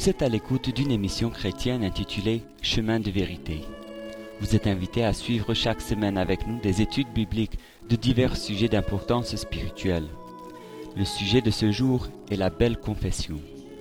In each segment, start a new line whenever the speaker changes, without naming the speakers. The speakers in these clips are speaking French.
Vous êtes à l'écoute d'une émission chrétienne intitulée « Chemin de vérité ». Vous êtes invité à suivre chaque semaine avec nous des études bibliques de divers sujets d'importance spirituelle. Le sujet de ce jour est la belle confession.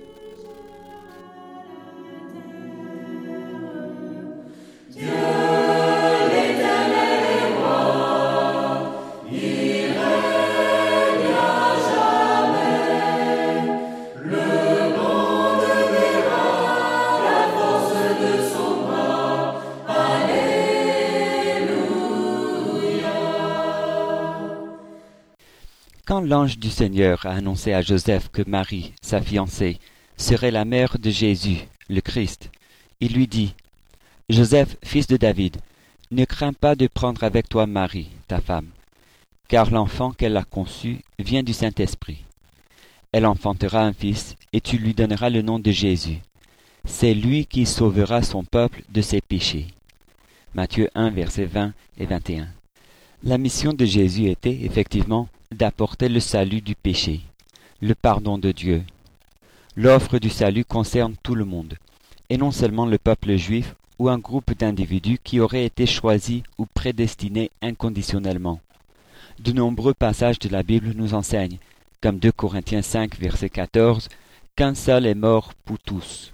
Quand l'ange du Seigneur a annoncé à Joseph que Marie, sa fiancée, serait la mère de Jésus, le Christ, il lui dit « Joseph, fils de David, ne crains pas de prendre avec toi Marie, ta femme, car l'enfant qu'elle a conçu vient du Saint-Esprit. Elle enfantera un fils, et tu lui donneras le nom de Jésus. C'est lui qui sauvera son peuple de ses péchés. » Matthieu 1, versets 20 et 21. La mission de Jésus était, effectivement, d'apporter le salut du péché, le pardon de Dieu. L'offre du salut concerne tout le monde, et non seulement le peuple juif ou un groupe d'individus qui auraient été choisis ou prédestinés inconditionnellement. De nombreux passages de la Bible nous enseignent, comme 2 Corinthiens 5, verset 14, qu'un seul est mort pour tous.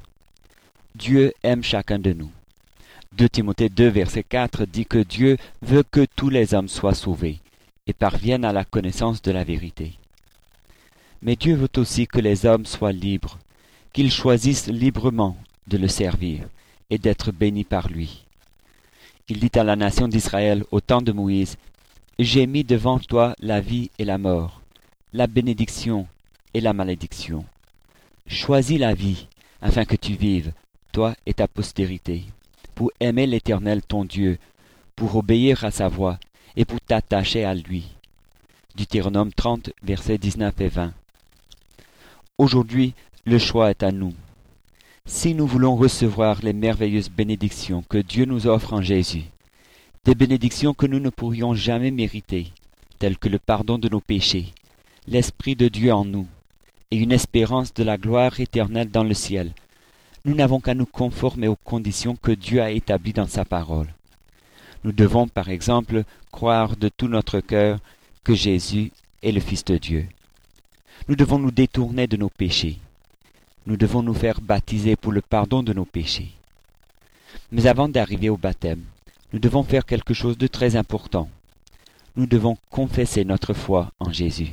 Dieu aime chacun de nous. 2 Timothée 2, verset 4 dit que Dieu veut que tous les hommes soient sauvés et parviennent à la connaissance de la vérité. Mais Dieu veut aussi que les hommes soient libres, qu'ils choisissent librement de le servir et d'être bénis par lui. Il dit à la nation d'Israël au temps de Moïse, « J'ai mis devant toi la vie et la mort, la bénédiction et la malédiction. Choisis la vie, afin que tu vives, toi et ta postérité, pour aimer l'Éternel ton Dieu, pour obéir à sa voix, et pour t'attacher à lui. » Deutéronome 30, versets 19 et 20. Aujourd'hui, le choix est à nous. Si nous voulons recevoir les merveilleuses bénédictions que Dieu nous offre en Jésus, des bénédictions que nous ne pourrions jamais mériter, telles que le pardon de nos péchés, l'Esprit de Dieu en nous, et une espérance de la gloire éternelle dans le ciel, nous n'avons qu'à nous conformer aux conditions que Dieu a établies dans sa parole. Nous devons, par exemple, croire de tout notre cœur que Jésus est le Fils de Dieu. Nous devons nous détourner de nos péchés. Nous devons nous faire baptiser pour le pardon de nos péchés. Mais avant d'arriver au baptême, nous devons faire quelque chose de très important. Nous devons confesser notre foi en Jésus.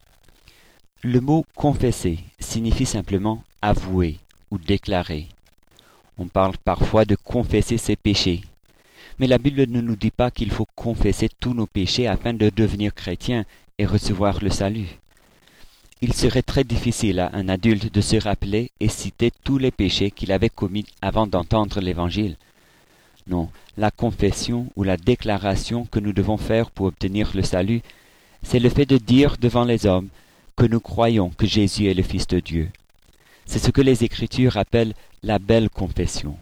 Le mot « confesser » signifie simplement « avouer » ou « déclarer ». On parle parfois de confesser ses péchés. Mais la Bible ne nous dit pas qu'il faut confesser tous nos péchés afin de devenir chrétien et recevoir le salut. Il serait très difficile à un adulte de se rappeler et citer tous les péchés qu'il avait commis avant d'entendre l'Évangile. Non, la confession ou la déclaration que nous devons faire pour obtenir le salut, c'est le fait de dire devant les hommes que nous croyons que Jésus est le Fils de Dieu. C'est ce que les Écritures appellent la belle confession.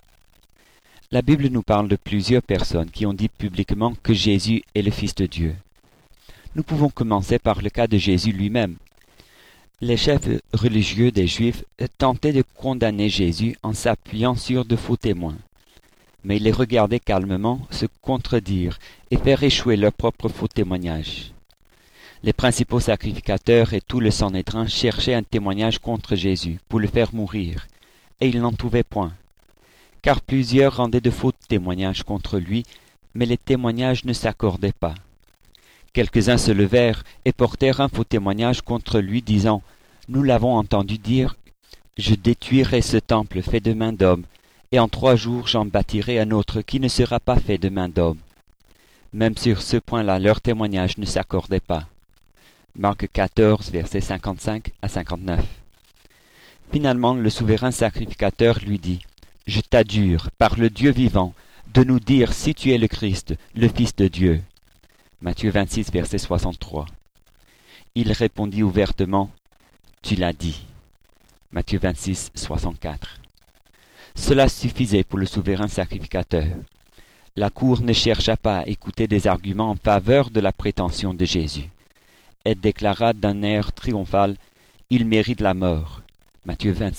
La Bible nous parle de plusieurs personnes qui ont dit publiquement que Jésus est le Fils de Dieu. Nous pouvons commencer par le cas de Jésus lui-même. Les chefs religieux des Juifs tentaient de condamner Jésus en s'appuyant sur de faux témoins. Mais ils les regardaient calmement se contredire et faire échouer leurs propres faux témoignages. Les principaux sacrificateurs et tout le Sanhédrin cherchaient un témoignage contre Jésus pour le faire mourir, et ils n'en trouvaient point. Car plusieurs rendaient de faux témoignages contre lui, mais les témoignages ne s'accordaient pas. Quelques-uns se levèrent et portèrent un faux témoignage contre lui, disant « Nous l'avons entendu dire, je détruirai ce temple fait de main d'homme, et en 3 jours j'en bâtirai un autre qui ne sera pas fait de main d'homme. » Même sur ce point-là, leur témoignage ne s'accordait pas. Marc 14, versets 55 à 59. Finalement, le souverain sacrificateur lui dit « Je t'adjure, par le Dieu vivant, de nous dire si tu es le Christ, le Fils de Dieu. » Matthieu 26, verset 63. Il répondit ouvertement « Tu l'as dit. » Matthieu 26, 64. Cela suffisait pour le souverain sacrificateur. La cour ne chercha pas à écouter des arguments en faveur de la prétention de Jésus. Elle déclara d'un air triomphal « Il mérite la mort. » Matthieu 26,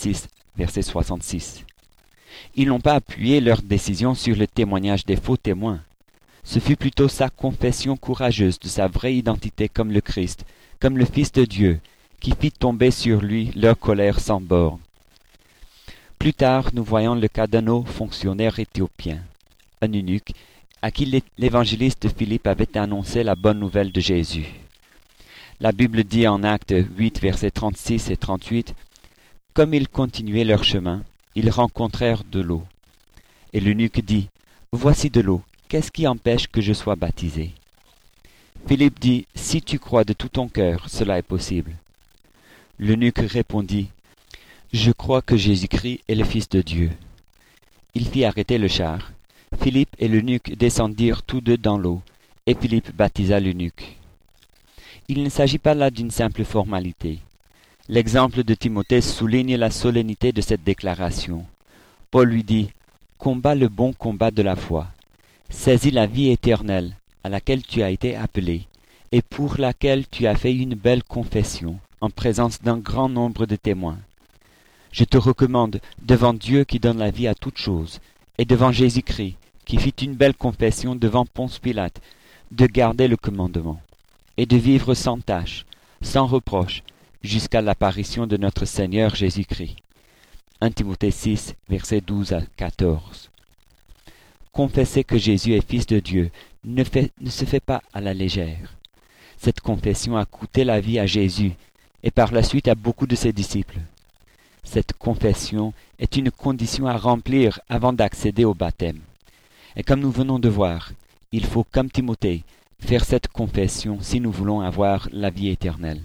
verset 66. Ils n'ont pas appuyé leur décision sur le témoignage des faux témoins. Ce fut plutôt sa confession courageuse de sa vraie identité comme le Christ, comme le Fils de Dieu, qui fit tomber sur lui leur colère sans bornes. Plus tard, nous voyons le cas d'un autre fonctionnaire éthiopien, un eunuque, à qui l'évangéliste Philippe avait annoncé la bonne nouvelle de Jésus. La Bible dit en Actes 8, versets 36 et 38, « Comme ils continuaient leur chemin, ils rencontrèrent de l'eau. Et l'eunuque dit, « Voici de l'eau, qu'est-ce qui empêche que je sois baptisé ?» Philippe dit, « Si tu crois de tout ton cœur, cela est possible. » L'eunuque répondit, « Je crois que Jésus-Christ est le Fils de Dieu. » Il fit arrêter le char. Philippe et l'eunuque descendirent tous deux dans l'eau, et Philippe baptisa l'eunuque. Il ne s'agit pas là d'une simple formalité. L'exemple de Timothée souligne la solennité de cette déclaration. Paul lui dit, « Combat le bon combat de la foi. Saisis la vie éternelle, à laquelle tu as été appelé, et pour laquelle tu as fait une belle confession, en présence d'un grand nombre de témoins. Je te recommande, devant Dieu qui donne la vie à toutes choses, et devant Jésus-Christ, qui fit une belle confession devant Ponce Pilate, de garder le commandement, et de vivre sans tache, sans reproche, jusqu'à l'apparition de notre Seigneur Jésus-Christ. » 1 Timothée 6, versets 12 à 14. Confesser que Jésus est Fils de Dieu ne se fait pas à la légère. Cette confession a coûté la vie à Jésus, et par la suite à beaucoup de ses disciples. Cette confession est une condition à remplir avant d'accéder au baptême. Et comme nous venons de voir, il faut, comme Timothée, faire cette confession si nous voulons avoir la vie éternelle.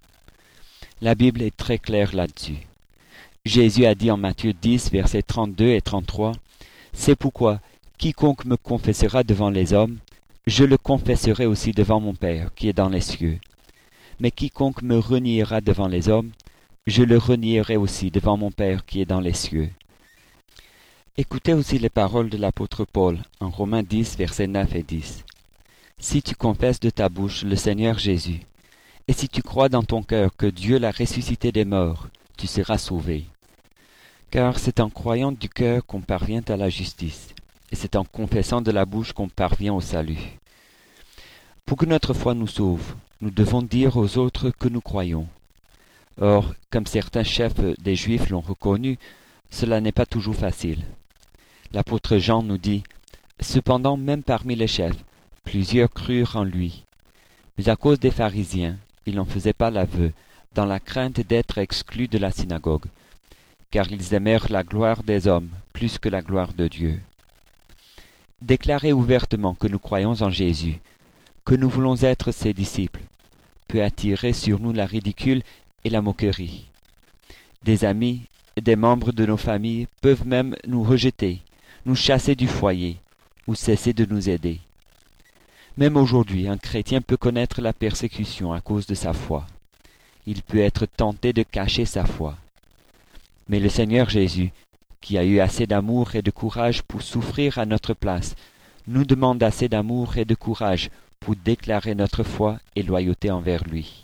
La Bible est très claire là-dessus. Jésus a dit en Matthieu 10, versets 32 et 33, « C'est pourquoi, quiconque me confessera devant les hommes, je le confesserai aussi devant mon Père qui est dans les cieux. Mais quiconque me reniera devant les hommes, je le renierai aussi devant mon Père qui est dans les cieux. » Écoutez aussi les paroles de l'apôtre Paul en Romains 10, versets 9 et 10. « Si tu confesses de ta bouche le Seigneur Jésus, et si tu crois dans ton cœur que Dieu l'a ressuscité des morts, tu seras sauvé. Car c'est en croyant du cœur qu'on parvient à la justice, et c'est en confessant de la bouche qu'on parvient au salut. Pour que notre foi nous sauve, nous devons dire aux autres que nous croyons. Or, comme certains chefs des Juifs l'ont reconnu, cela n'est pas toujours facile. L'apôtre Jean nous dit, « Cependant, même parmi les chefs, plusieurs crurent en lui. Mais à cause des pharisiens, il n'en faisait pas l'aveu, dans la crainte d'être exclus de la synagogue, car ils aimèrent la gloire des hommes plus que la gloire de Dieu. » Déclarer ouvertement que nous croyons en Jésus, que nous voulons être ses disciples, peut attirer sur nous la ridicule et la moquerie. Des amis et des membres de nos familles peuvent même nous rejeter, nous chasser du foyer ou cesser de nous aider. Même aujourd'hui, un chrétien peut connaître la persécution à cause de sa foi. Il peut être tenté de cacher sa foi. Mais le Seigneur Jésus, qui a eu assez d'amour et de courage pour souffrir à notre place, nous demande assez d'amour et de courage pour déclarer notre foi et loyauté envers lui.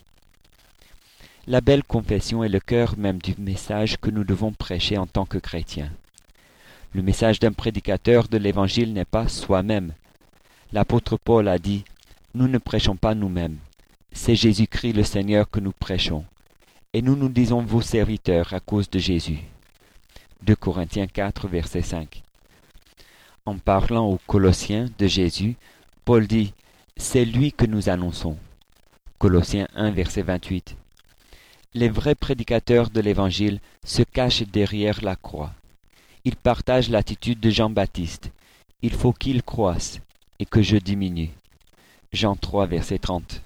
La belle confession est le cœur même du message que nous devons prêcher en tant que chrétiens. Le message d'un prédicateur de l'Évangile n'est pas soi-même. L'apôtre Paul a dit, « Nous ne prêchons pas nous-mêmes. C'est Jésus-Christ le Seigneur que nous prêchons. Et nous nous disons vos serviteurs à cause de Jésus. » 2 Corinthiens 4, verset 5. En parlant aux Colossiens de Jésus, Paul dit, « C'est lui que nous annonçons. » Colossiens 1, verset 28. Les vrais prédicateurs de l'Évangile se cachent derrière la croix. Ils partagent l'attitude de Jean-Baptiste. Il faut qu'il croisse et que je diminue. Jean 3, verset 30.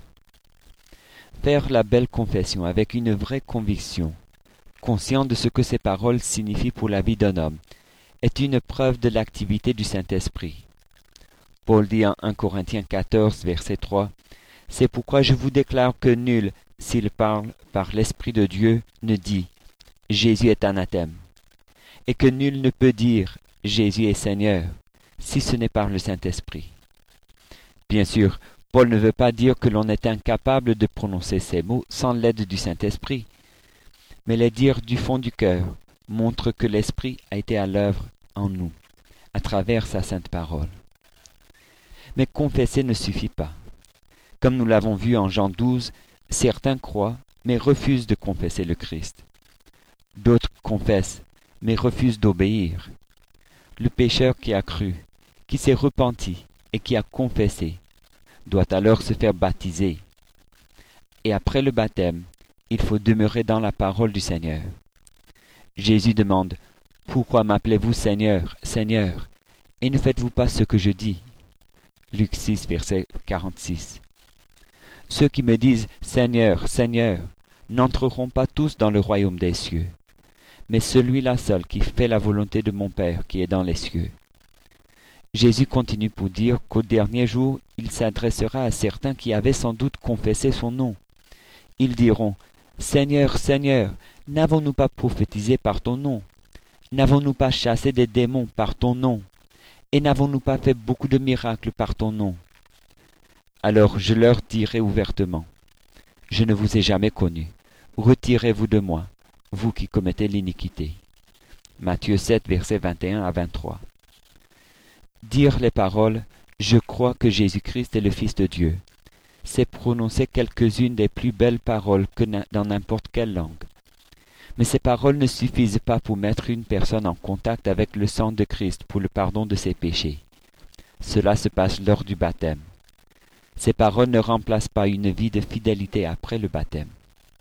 Faire la belle confession avec une vraie conviction, conscient de ce que ces paroles signifient pour la vie d'un homme, est une preuve de l'activité du Saint-Esprit. Paul dit en 1 Corinthiens 14, verset 3, « C'est pourquoi je vous déclare que nul, s'il parle par l'Esprit de Dieu, ne dit « Jésus est anathème » et que nul ne peut dire « Jésus est Seigneur » si ce n'est par le Saint-Esprit. Bien sûr, Paul ne veut pas dire que l'on est incapable de prononcer ces mots sans l'aide du Saint-Esprit, mais les dire du fond du cœur, montre que l'Esprit a été à l'œuvre en nous, à travers sa sainte parole. Mais confesser ne suffit pas. Comme nous l'avons vu en Jean 12, certains croient, mais refusent de confesser le Christ. D'autres confessent, mais refusent d'obéir. Le pécheur qui a cru, qui s'est repenti et qui a confessé, doit alors se faire baptiser. Et après le baptême, il faut demeurer dans la parole du Seigneur. Jésus demande « Pourquoi m'appelez-vous Seigneur, Seigneur, et ne faites-vous pas ce que je dis ?» Luc 6, verset 46. Ceux qui me disent « Seigneur, Seigneur » n'entreront pas tous dans le royaume des cieux, mais celui-là seul qui fait la volonté de mon Père qui est dans les cieux. Jésus continue pour dire qu'au dernier jour, il s'adressera à certains qui avaient sans doute confessé son nom. Ils diront « Seigneur, Seigneur, n'avons-nous pas prophétisé par ton nom? N'avons-nous pas chassé des démons par ton nom? Et n'avons-nous pas fait beaucoup de miracles par ton nom? » Alors je leur dirai ouvertement « Je ne vous ai jamais connus. Retirez-vous de moi, vous qui commettez l'iniquité. » Matthieu 7, versets 21 à 23. Dire les paroles « Je crois que Jésus-Christ est le Fils de Dieu », c'est prononcer quelques-unes des plus belles paroles que dans n'importe quelle langue. Mais ces paroles ne suffisent pas pour mettre une personne en contact avec le sang de Christ pour le pardon de ses péchés. Cela se passe lors du baptême. Ces paroles ne remplacent pas une vie de fidélité après le baptême.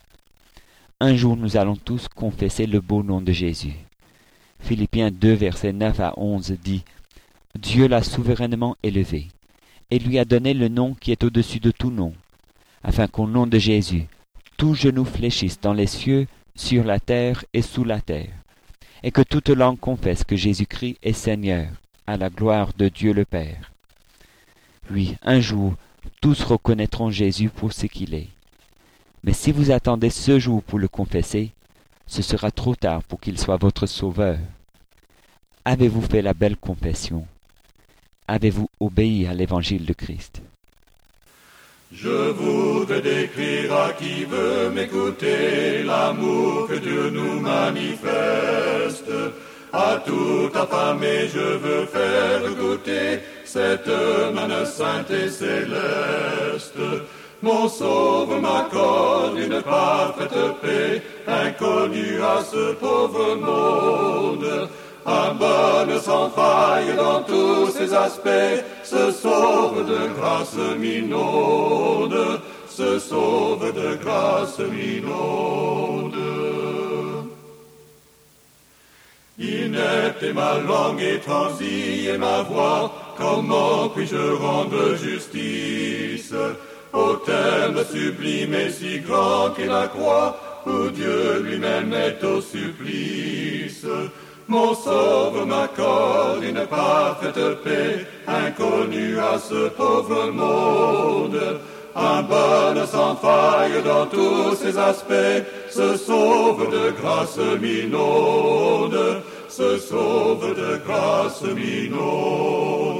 Un jour, nous allons tous confesser le beau nom de Jésus. Philippiens 2, versets 9 à 11 dit « Dieu l'a souverainement élevé, et lui a donné le nom qui est au-dessus de tout nom, afin qu'au nom de Jésus, tout genou fléchisse dans les cieux, sur la terre et sous la terre, et que toute langue confesse que Jésus-Christ est Seigneur, à la gloire de Dieu le Père. » Oui, un jour, tous reconnaîtront Jésus pour ce qu'il est. Mais si vous attendez ce jour pour le confesser, ce sera trop tard pour qu'il soit votre sauveur. Avez-vous fait la belle confession? Avez-vous obéi à l'évangile de Christ?
Je voudrais décrire à qui veut m'écouter l'amour que Dieu nous manifeste. À tout affamé, je veux faire goûter cette manne sainte et céleste. Mon Sauveur m'accorde une parfaite paix, inconnue à ce pauvre monde. Un bonheur sans faille dans tous ses aspects, se sauve de grâce minaude, se sauve de grâce minaude. Inepte est ma langue et transie est ma voix, comment puis-je rendre justice au terme sublime et si grand qu'est la croix, où Dieu lui-même est au supplice. Mon Sauveur m'accorde une parfaite paix, inconnue à ce pauvre monde. Un bonheur sans faille dans tous ses aspects, se sauve de grâce minaude, se sauve de grâce minaude.